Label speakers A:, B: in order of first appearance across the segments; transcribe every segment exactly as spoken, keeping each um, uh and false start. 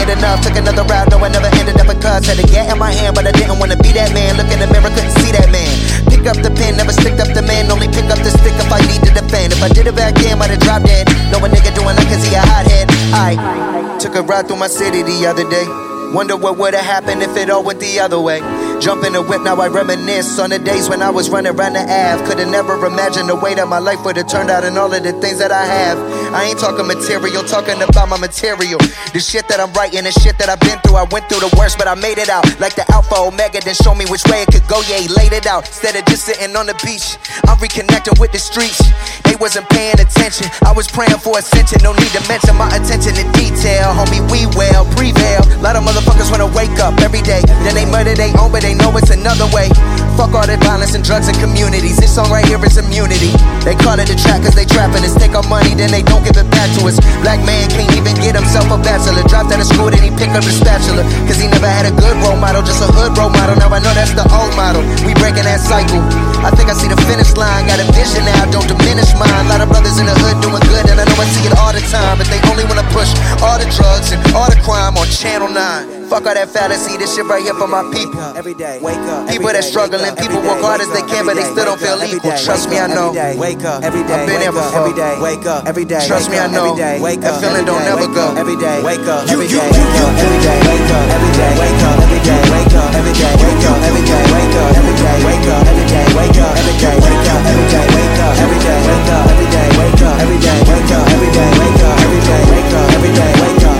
A: get enough. Took another route, no I never ended up a cuz. Had a gat in my hand, but I didn't wanna be that man. Look in the mirror, couldn't see that man. Pick up the pen, never stick up the man. Only pick up the stick if I need to defend. If I did it back then, might have dropped dead. Know a nigga doing that cause he a hothead. I took a ride through my city the other day. Wonder what would've happened if it all went the other way. Jump in the whip, now I reminisce on the days when I was running around the Ave. Could've never imagined the way that my life would've turned out and all of the things that I have. I ain't talking material, talking about my material. The shit that I'm writing, the shit that I've been through. I went through the worst, but I made it out. Like the Alpha Omega, then show me which way it could go. Yeah, he laid it out. Instead of just sitting on the beach, I'm reconnecting with the streets. They wasn't paying attention, I was praying for ascension. No need to mention my attention to detail. Homie, we well, prevail. A lot of motherfuckers wanna wake up every day, then they murder they own, but they know it's another way. Fuck all that violence and drugs and communities. This song right here is immunity. They call it a trap cause they trapping us. Take our money, then they don't give it back to us. Black man can't even get himself a bachelor. Dropped out of school, then he pick up his spatula. Cause he never had a good role model, just a hood role model. Now I know that's the old model. We breaking that cycle. I think I see the finish line. Got a vision now, don't diminish mine. A lot of brothers in the hood doing good, and I know I see it all the time. But they only wanna push all the drugs and all the crime on Channel nine. Fuck all that fallacy, this shit right here for my people.
B: Every day, wake up.
A: People that struggling, people work hard as they can, but they still don't feel equal. Trust me, I know.
B: Wake up. Every day,
A: I've been there before.
B: Every day, wake up. Every day,
A: trust me, I know.
B: Wake
A: That
B: up.
A: feeling don't never go.
B: Every day, wake up. Every day, wake up. Every day, wake up. Every day, wake up. Every day, wake up. Every day, wake up. Every day, wake up. Every day, wake up. Every day, wake up. Every day, wake up. Every day, wake up. Every day, wake up. Every day, wake up. Every day, wake up. Every day, wake up. Every day, wake up. Every day, wake up.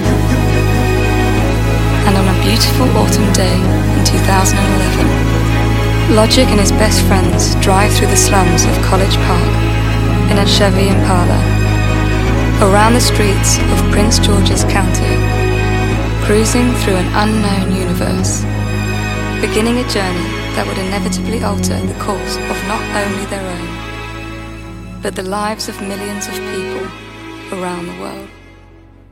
C: And on a beautiful autumn day in two thousand eleven, Logic and his best friends drive through the slums of College Park in a Chevy Impala, around the streets of Prince George's County, cruising through an unknown universe, beginning a journey that would inevitably alter the course of not only their own, but the lives of millions of people around the world.